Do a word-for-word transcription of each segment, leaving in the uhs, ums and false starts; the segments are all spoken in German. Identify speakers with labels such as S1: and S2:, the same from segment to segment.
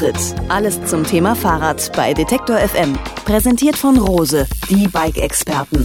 S1: Antritt. Alles zum Thema Fahrrad bei Detektor F M. Präsentiert von Rose, die Bike-Experten.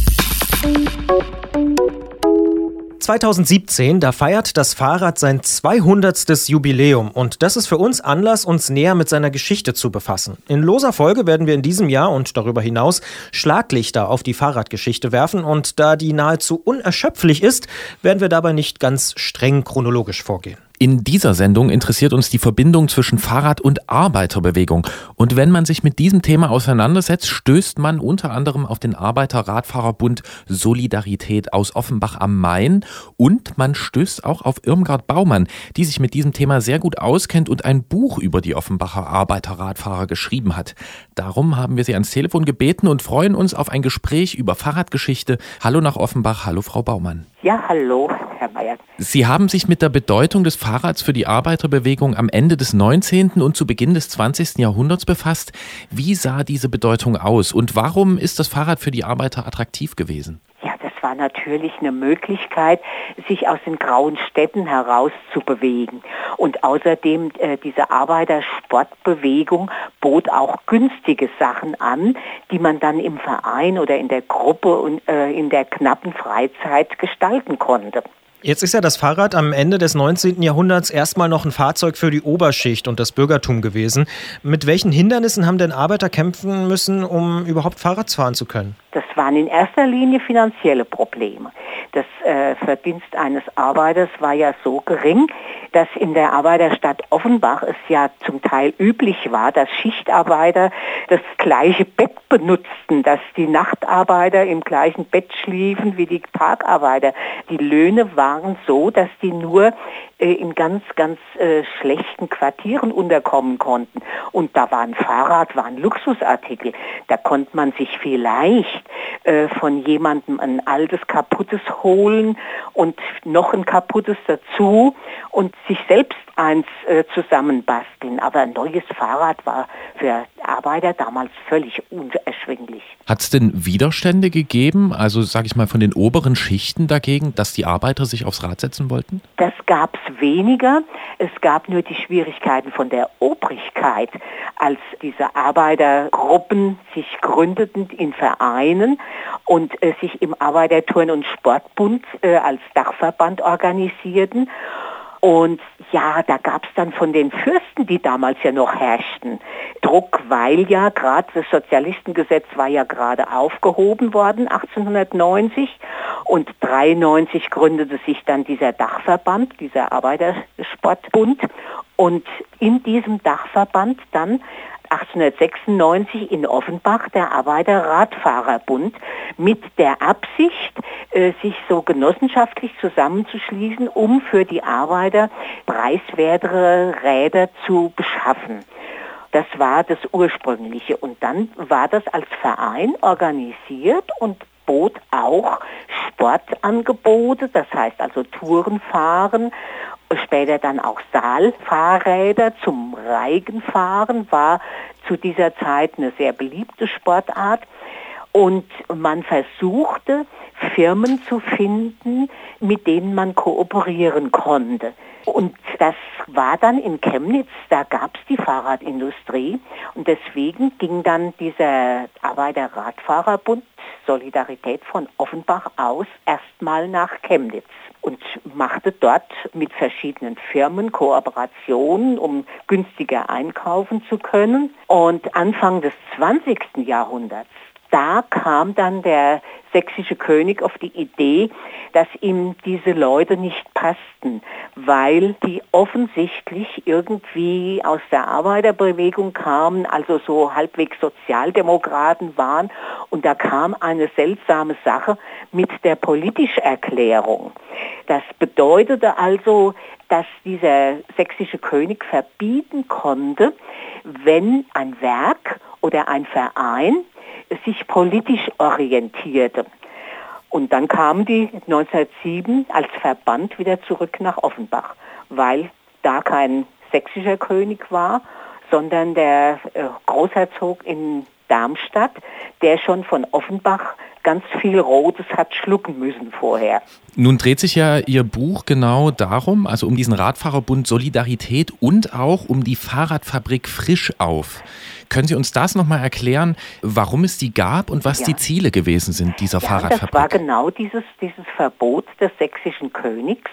S2: zweitausendsiebzehn, da feiert das Fahrrad sein zweihundertstes Jubiläum und das ist für uns Anlass, uns näher mit seiner Geschichte zu befassen. In loser Folge werden wir in diesem Jahr und darüber hinaus Schlaglichter auf die Fahrradgeschichte werfen und da die nahezu unerschöpflich ist, werden wir dabei nicht ganz streng chronologisch vorgehen.
S3: In dieser Sendung interessiert uns die Verbindung zwischen Fahrrad- und Arbeiterbewegung. Und wenn man sich mit diesem Thema auseinandersetzt, stößt man unter anderem auf den Arbeiter-Radfahrerbund Solidarität aus Offenbach am Main. Und man stößt auch auf Irmgard Baumann, die sich mit diesem Thema sehr gut auskennt und ein Buch über die Offenbacher Arbeiter-Radfahrer geschrieben hat. Darum haben wir sie ans Telefon gebeten und freuen uns auf ein Gespräch über Fahrradgeschichte. Hallo nach Offenbach, hallo Frau Baumann.
S4: Ja, hallo, Herr Mayer.
S3: Sie haben sich mit der Bedeutung des Fahrrads für die Arbeiterbewegung am Ende des neunzehnten und zu Beginn des zwanzigsten Jahrhunderts befasst. Wie sah diese Bedeutung aus und warum ist das Fahrrad für die Arbeiter attraktiv gewesen?
S4: Ja, das war natürlich eine Möglichkeit, sich aus den grauen Städten heraus zu bewegen. Und außerdem, äh, diese Arbeitersportbewegung bot auch günstige Sachen an, die man dann im Verein oder in der Gruppe und äh, in der knappen Freizeit gestalten konnte.
S2: Jetzt ist ja das Fahrrad am Ende des neunzehnten Jahrhunderts erstmal noch ein Fahrzeug für die Oberschicht und das Bürgertum gewesen. Mit welchen Hindernissen haben denn Arbeiter kämpfen müssen, um überhaupt Fahrrad fahren zu können?
S4: Das waren in erster Linie finanzielle Probleme. Das äh, Verdienst eines Arbeiters war ja so gering, dass in der Arbeiterstadt Offenbach es ja zum Teil üblich war, dass Schichtarbeiter das gleiche Bett benutzten, dass die Nachtarbeiter im gleichen Bett schliefen wie die Tagarbeiter. Die Löhne waren so, dass die nur äh, in ganz, ganz äh, schlechten Quartieren unterkommen konnten. Und da war ein Fahrrad, war ein Luxusartikel. Da konnte man sich vielleicht äh, von jemandem ein altes, kaputtes holen und noch ein kaputtes dazu und sich selbst eins äh, zusammenbasteln. Aber ein neues Fahrrad war für Arbeiter damals völlig unerschwinglich.
S3: Hat es denn Widerstände gegeben, also sage ich mal von den oberen Schichten dagegen, dass die Arbeiter sich aufs Rad setzen wollten?
S4: Das gab es weniger. Es gab nur die Schwierigkeiten von der Obrigkeit, als diese Arbeitergruppen sich gründeten in Vereinen und äh, sich im Arbeiterturn- und Sportbund äh, als Dachverband organisierten. Und ja, da gab es dann von den Fürsten, die damals ja noch herrschten, Druck, weil ja gerade das Sozialistengesetz war ja gerade aufgehoben worden, achtzehnhundertneunzig. Und dreiundneunzig gründete sich dann dieser Dachverband, dieser Arbeitersportbund. Und in diesem Dachverband dann achtzehnhundertsechsundneunzig in Offenbach der Arbeiter-Radfahrerbund mit der Absicht, äh, sich so genossenschaftlich zusammenzuschließen, um für die Arbeiter preiswertere Räder zu beschaffen. Das war das Ursprüngliche. Und dann war das als Verein organisiert und bot auch Sportangebote, das heißt also Tourenfahren, später dann auch Saalfahrräder zum Reigenfahren, war zu dieser Zeit eine sehr beliebte Sportart. Und man versuchte, Firmen zu finden, mit denen man kooperieren konnte. Und das war dann in Chemnitz, da gab es die Fahrradindustrie. Und deswegen ging dann dieser Arbeiter-Radfahrerbund Solidarität von Offenbach aus erstmal nach Chemnitz und machte dort mit verschiedenen Firmen Kooperationen, um günstiger einkaufen zu können. Und Anfang des zwanzigsten Jahrhunderts, da kam dann der sächsische König auf die Idee, dass ihm diese Leute nicht passten, weil die offensichtlich irgendwie aus der Arbeiterbewegung kamen, also so halbwegs Sozialdemokraten waren. Und da kam eine seltsame Sache mit der Politischerklärung. Das bedeutete also, dass dieser sächsische König verbieten konnte, wenn ein Werk oder ein Verein sich politisch orientierte. Und dann kamen die neunzehnhundertsieben als Verband wieder zurück nach Offenbach, weil da kein sächsischer König war, sondern der äh, Großherzog in Darmstadt, der schon von Offenbach ganz viel Rotes hat schlucken müssen vorher.
S3: Nun dreht sich ja Ihr Buch genau darum, also um diesen Radfahrerbund Solidarität und auch um die Fahrradfabrik Frischauf. Können Sie uns das nochmal erklären, warum es die gab und was ja. die Ziele gewesen sind dieser ja, Fahrradfabrik?
S4: Das war genau dieses, dieses Verbot des sächsischen Königs,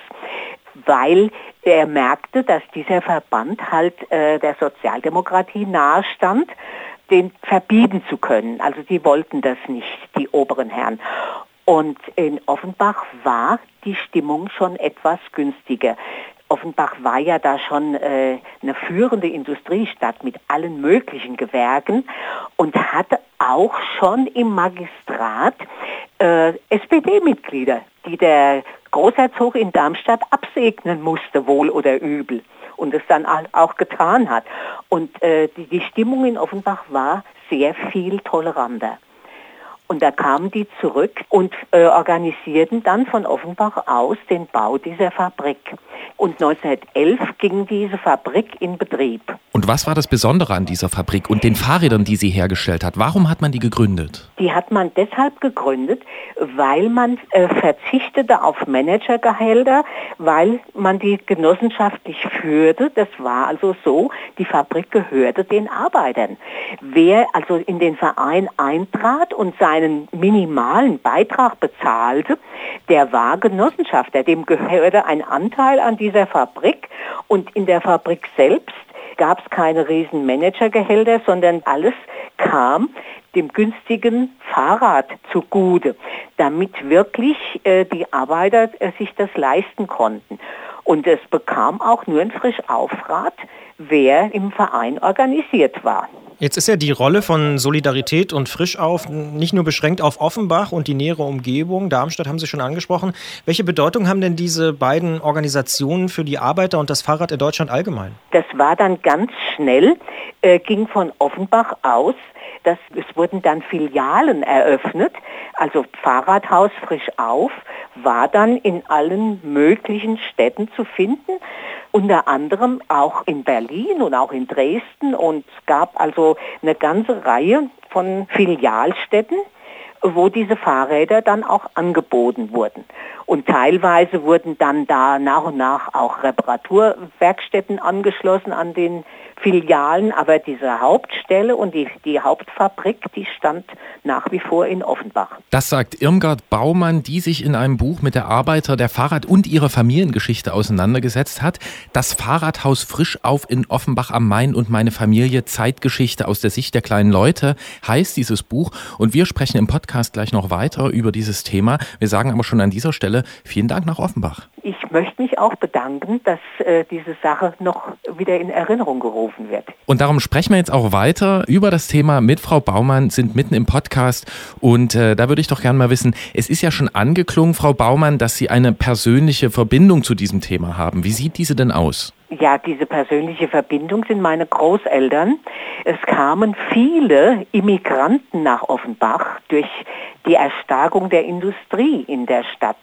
S4: weil er merkte, dass dieser Verband halt äh, der Sozialdemokratie nahestand, den verbieten zu können. Also die wollten das nicht, die oberen Herren. Und in Offenbach war die Stimmung schon etwas günstiger. Offenbach war ja da schon äh, eine führende Industriestadt mit allen möglichen Gewerken und hatte auch schon im Magistrat äh, S P D-Mitglieder, die der Großherzog in Darmstadt absegnen musste, wohl oder übel. Und es dann auch getan hat. Und äh, die, die Stimmung in Offenbach war sehr viel toleranter. Und da kamen die zurück und äh, organisierten dann von Offenbach aus den Bau dieser Fabrik. Und neunzehnhundertelf ging diese Fabrik in Betrieb.
S3: Und was war das Besondere an dieser Fabrik und den Fahrrädern, die sie hergestellt hat? Warum hat man die gegründet?
S4: Die hat man deshalb gegründet, weil man äh, verzichtete auf Managergehälter, weil man die genossenschaftlich führte. Das war also so, die Fabrik gehörte den Arbeitern. Wer also in den Verein eintrat und seinen minimalen Beitrag bezahlte, der war Genossenschafter. Dem gehörte ein Anteil an dieser Fabrik und in der Fabrik selbst gab es keine riesen Managergehälter, sondern alles kam dem günstigen Fahrrad zugute, damit wirklich äh, die Arbeiter äh, sich das leisten konnten. Und es bekam auch nur ein Frischaufrad, wer im Verein organisiert war.
S2: Jetzt ist ja die Rolle von Solidarität und Frischauf nicht nur beschränkt auf Offenbach und die nähere Umgebung. Darmstadt haben Sie schon angesprochen. Welche Bedeutung haben denn diese beiden Organisationen für die Arbeiter und das Fahrrad in Deutschland allgemein?
S4: Das war dann ganz schnell, äh, ging von Offenbach aus. Das, es wurden dann Filialen eröffnet, also Fahrradhaus Frischauf war dann in allen möglichen Städten zu finden, unter anderem auch in Berlin und auch in Dresden, und es gab also eine ganze Reihe von Filialstädten, wo diese Fahrräder dann auch angeboten wurden. Und teilweise wurden dann da nach und nach auch Reparaturwerkstätten angeschlossen an den Filialen, aber diese Hauptstelle und die, die Hauptfabrik, die stand nach wie vor in Offenbach.
S3: Das sagt Irmgard Baumann, die sich in einem Buch mit der Arbeiter, der Fahrrad- und ihrer Familiengeschichte auseinandergesetzt hat. Das Fahrradhaus Frischauf in Offenbach am Main und meine Familie, Zeitgeschichte aus der Sicht der kleinen Leute, heißt dieses Buch. Und wir sprechen im Podcast gleich noch weiter über dieses Thema. Wir sagen aber schon an dieser Stelle vielen Dank nach Offenbach.
S4: Ich möchte mich auch bedanken, dass äh, diese Sache noch wieder in Erinnerung gerufen wird.
S3: Und darum sprechen wir jetzt auch weiter über das Thema mit Frau Baumann, sind mitten im Podcast. Und äh, da würde ich doch gerne mal wissen, es ist ja schon angeklungen, Frau Baumann, dass Sie eine persönliche Verbindung zu diesem Thema haben. Wie sieht diese denn aus?
S4: Ja, diese persönliche Verbindung sind meine Großeltern. Es kamen viele Immigranten nach Offenbach durch die Erstarkung der Industrie in der Stadt.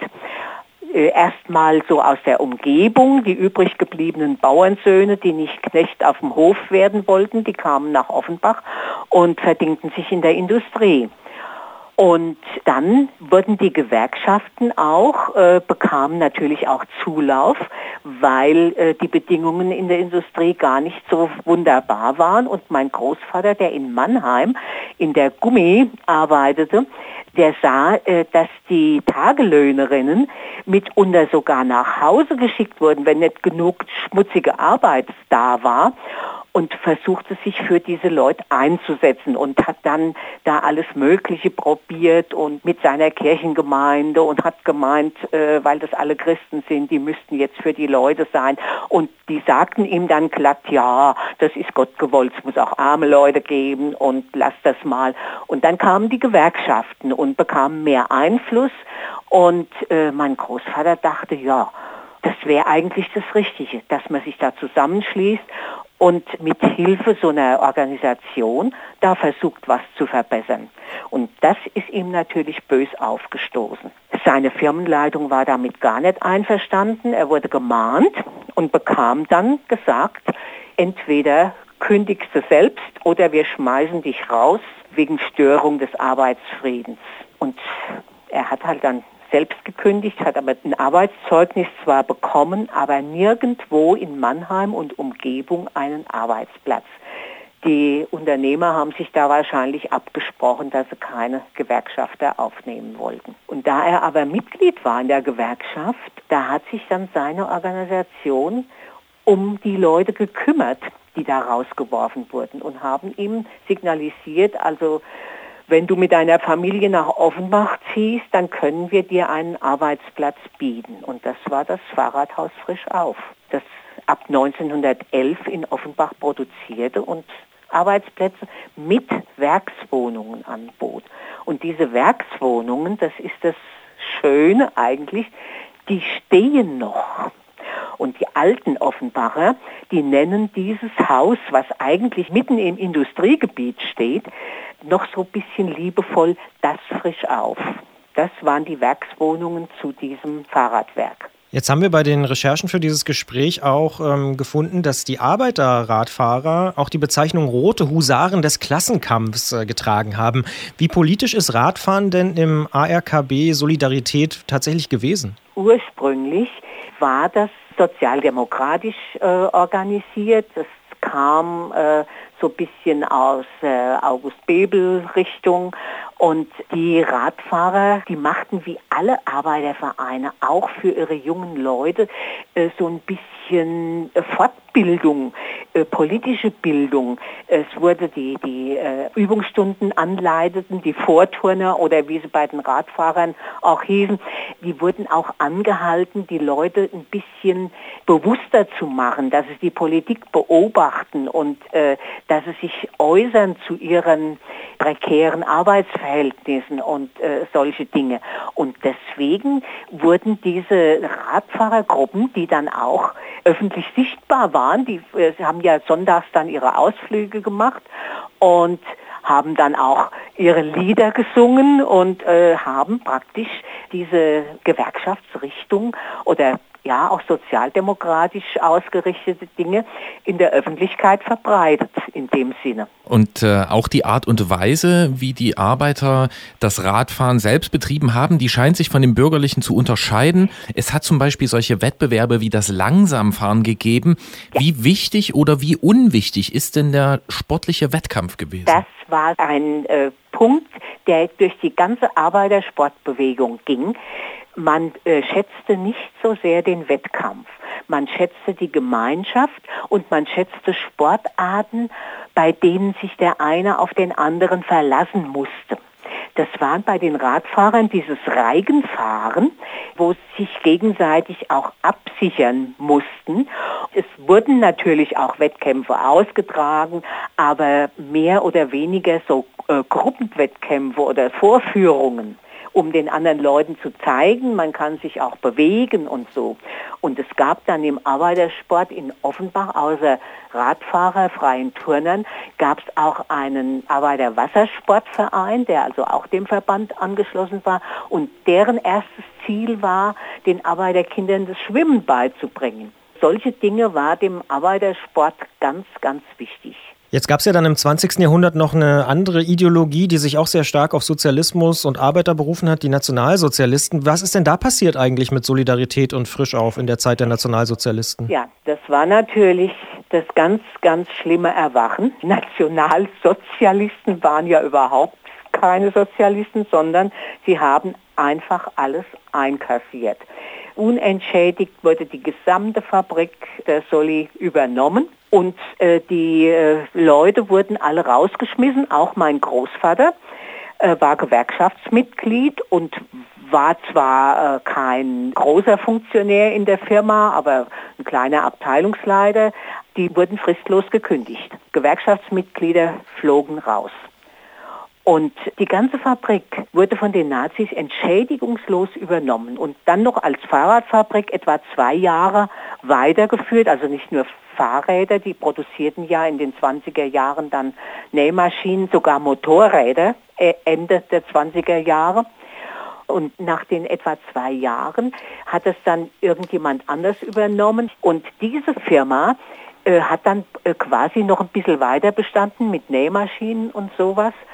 S4: Erstmal so aus der Umgebung, die übrig gebliebenen Bauernsöhne, die nicht Knecht auf dem Hof werden wollten, die kamen nach Offenbach und verdingten sich in der Industrie. Und dann wurden die Gewerkschaften auch, äh, bekamen natürlich auch Zulauf, weil äh, die Bedingungen in der Industrie gar nicht so wunderbar waren. Und mein Großvater, der in Mannheim in der Gummi arbeitete, der sah, äh, dass die Tagelöhnerinnen mitunter sogar nach Hause geschickt wurden, wenn nicht genug schmutzige Arbeit da war. Und versuchte sich für diese Leute einzusetzen und hat dann da alles Mögliche probiert und mit seiner Kirchengemeinde und hat gemeint, äh, weil das alle Christen sind, die müssten jetzt für die Leute sein. Und die sagten ihm dann glatt, ja, das ist Gott gewollt, es muss auch arme Leute geben und lass das mal. Und dann kamen die Gewerkschaften und bekamen mehr Einfluss. Und äh, mein Großvater dachte, ja, das wäre eigentlich das Richtige, dass man sich da zusammenschließt und mit Hilfe so einer Organisation da versucht, was zu verbessern. Und das ist ihm natürlich bös aufgestoßen. Seine Firmenleitung war damit gar nicht einverstanden. Er wurde gemahnt und bekam dann gesagt, entweder kündigst du selbst oder wir schmeißen dich raus wegen Störung des Arbeitsfriedens. Und er hat halt dann selbst gekündigt, hat aber ein Arbeitszeugnis zwar bekommen, aber nirgendwo in Mannheim und Umgebung einen Arbeitsplatz. Die Unternehmer haben sich da wahrscheinlich abgesprochen, dass sie keine Gewerkschafter aufnehmen wollten. Und da er aber Mitglied war in der Gewerkschaft, da hat sich dann seine Organisation um die Leute gekümmert, die da rausgeworfen wurden und haben ihm signalisiert, also wenn du mit deiner Familie nach Offenbach ziehst, dann können wir dir einen Arbeitsplatz bieten. Und das war das Fahrradhaus Frisch Auf, das ab neunzehnhundertelf in Offenbach produzierte und Arbeitsplätze mit Werkswohnungen anbot. Und diese Werkswohnungen, das ist das Schöne eigentlich, die stehen noch. Und die alten Offenbacher, die nennen dieses Haus, was eigentlich mitten im Industriegebiet steht, noch so ein bisschen liebevoll das Frisch Auf. Das waren die Werkswohnungen zu diesem Fahrradwerk.
S2: Jetzt haben wir bei den Recherchen für dieses Gespräch auch ähm, gefunden, dass die Arbeiterradfahrer auch die Bezeichnung Rote Husaren des Klassenkampfs äh, getragen haben. Wie politisch ist Radfahren denn im A R K B Solidarität tatsächlich gewesen?
S4: Ursprünglich war das sozialdemokratisch äh, organisiert. Das kam äh, so ein bisschen aus äh, August-Bebel-Richtung. Und die Radfahrer, die machten wie alle Arbeitervereine auch für ihre jungen Leute äh, so ein bisschen äh, Fortbildung, äh, politische Bildung. Es wurde die, die äh, Übungsstunden anleiteten, die Vorturner oder wie sie bei den Radfahrern auch hießen, die wurden auch angehalten, die Leute ein bisschen bewusster zu machen, dass sie die Politik beobachten und äh, dass sie sich äußern zu ihren prekären Arbeitsverhältnissen und äh, solche Dinge. Und deswegen wurden diese Radfahrergruppen, die dann auch öffentlich sichtbar waren, die äh, haben ja sonntags dann ihre Ausflüge gemacht und haben dann auch ihre Lieder gesungen und äh, haben praktisch diese Gewerkschaftsrichtung oder ja auch sozialdemokratisch ausgerichtete Dinge in der Öffentlichkeit verbreitet in dem Sinne.
S3: Und äh, auch die Art und Weise, wie die Arbeiter das Radfahren selbst betrieben haben, die scheint sich von dem Bürgerlichen zu unterscheiden. Es hat zum Beispiel solche Wettbewerbe wie das Langsamfahren gegeben. Ja. Wie wichtig oder wie unwichtig ist denn der sportliche Wettkampf gewesen?
S4: Das war ein äh, Punkt, der durch die ganze Arbeitersportbewegung ging. Man äh, schätzte nicht so sehr den Wettkampf. Man schätzte die Gemeinschaft und man schätzte Sportarten, bei denen sich der eine auf den anderen verlassen musste. Das waren bei den Radfahrern dieses Reigenfahren, wo sie sich gegenseitig auch absichern mussten. Es wurden natürlich auch Wettkämpfe ausgetragen, aber mehr oder weniger so äh, Gruppenwettkämpfe oder Vorführungen, um den anderen Leuten zu zeigen, man kann sich auch bewegen und so. Und es gab dann im Arbeitersport in Offenbach außer Radfahrer, freien Turnern, gab es auch einen Arbeiterwassersportverein, der also auch dem Verband angeschlossen war. Und deren erstes Ziel war, den Arbeiterkindern das Schwimmen beizubringen. Solche Dinge war dem Arbeitersport ganz, ganz wichtig.
S2: Jetzt gab es ja dann im zwanzigsten Jahrhundert noch eine andere Ideologie, die sich auch sehr stark auf Sozialismus und Arbeiter berufen hat, die Nationalsozialisten. Was ist denn da passiert eigentlich mit Solidarität und Frisch Auf in der Zeit der Nationalsozialisten?
S4: Ja, das war natürlich das ganz, ganz schlimme Erwachen. Nationalsozialisten waren ja überhaupt keine Sozialisten, sondern sie haben einfach alles einkassiert. Unentschädigt wurde die gesamte Fabrik der Soli übernommen. Und äh, die äh, Leute wurden alle rausgeschmissen, auch mein Großvater äh, war Gewerkschaftsmitglied und war zwar äh, kein großer Funktionär in der Firma, aber ein kleiner Abteilungsleiter, die wurden fristlos gekündigt. Gewerkschaftsmitglieder flogen raus. Und die ganze Fabrik wurde von den Nazis entschädigungslos übernommen und dann noch als Fahrradfabrik etwa zwei Jahre weitergeführt, also nicht nur Fahrräder, die produzierten ja in den zwanziger Jahren dann Nähmaschinen, sogar Motorräder, Ende der zwanziger Jahre. Und nach den etwa zwei Jahren hat es dann irgendjemand anders übernommen. Und diese Firma äh, hat dann äh, quasi noch ein bisschen weiter bestanden mit Nähmaschinen und sowas.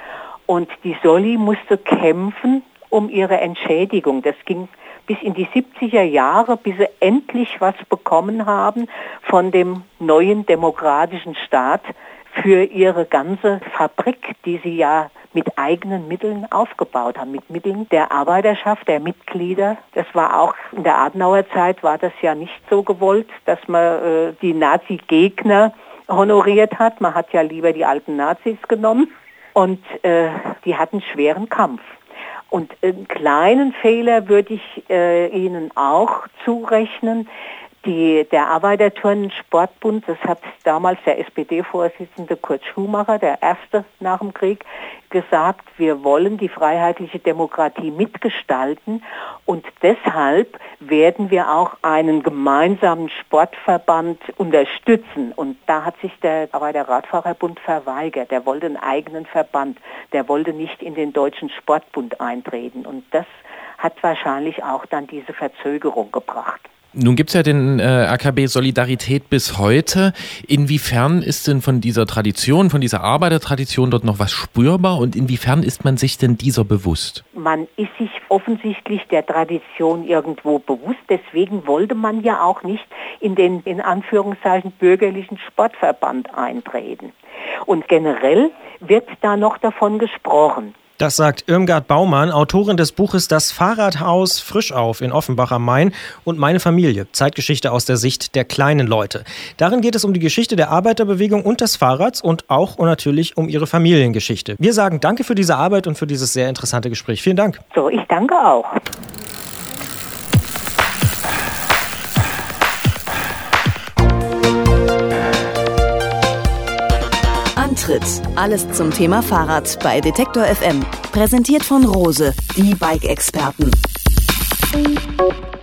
S4: Und die Solli musste kämpfen um ihre Entschädigung. Das ging bis in die siebziger Jahre, bis sie endlich was bekommen haben von dem neuen demokratischen Staat für ihre ganze Fabrik, die sie ja mit eigenen Mitteln aufgebaut haben, mit Mitteln der Arbeiterschaft, der Mitglieder. Das war auch in der Adenauer Zeit, war das ja nicht so gewollt, dass man äh, die Nazi-Gegner honoriert hat. Man hat ja lieber die alten Nazis genommen und äh, die hatten schweren Kampf. Und einen kleinen Fehler würde ich äh, Ihnen auch zurechnen. Die, der Arbeiterturnen-Sportbund, das hat damals der S P D-Vorsitzende Kurt Schumacher, der erste nach dem Krieg, gesagt, wir wollen die freiheitliche Demokratie mitgestalten und deshalb werden wir auch einen gemeinsamen Sportverband unterstützen. Und da hat sich der Arbeiter-Radfahrerbund verweigert. Der wollte einen eigenen Verband. Der wollte nicht in den Deutschen Sportbund eintreten. Und das hat wahrscheinlich auch dann diese Verzögerung gebracht.
S3: Nun gibt es ja den äh, A K B Solidarität bis heute. Inwiefern ist denn von dieser Tradition, von dieser Arbeitertradition dort noch was spürbar und inwiefern ist man sich denn dieser bewusst?
S4: Man ist sich offensichtlich der Tradition irgendwo bewusst. Deswegen wollte man ja auch nicht in den, in Anführungszeichen, bürgerlichen Sportverband eintreten. Und generell wird da noch davon gesprochen.
S2: Das sagt Irmgard Baumann, Autorin des Buches Das Fahrradhaus Frischauf in Offenbach am Main und Meine Familie, Zeitgeschichte aus der Sicht der kleinen Leute. Darin geht es um die Geschichte der Arbeiterbewegung und des Fahrrads und auch und natürlich um ihre Familiengeschichte. Wir sagen danke für diese Arbeit und für dieses sehr interessante Gespräch. Vielen Dank.
S4: So, ich danke auch.
S1: Antritt. Alles zum Thema Fahrrad bei Detektor F M. Präsentiert von Rose, die Bike-Experten.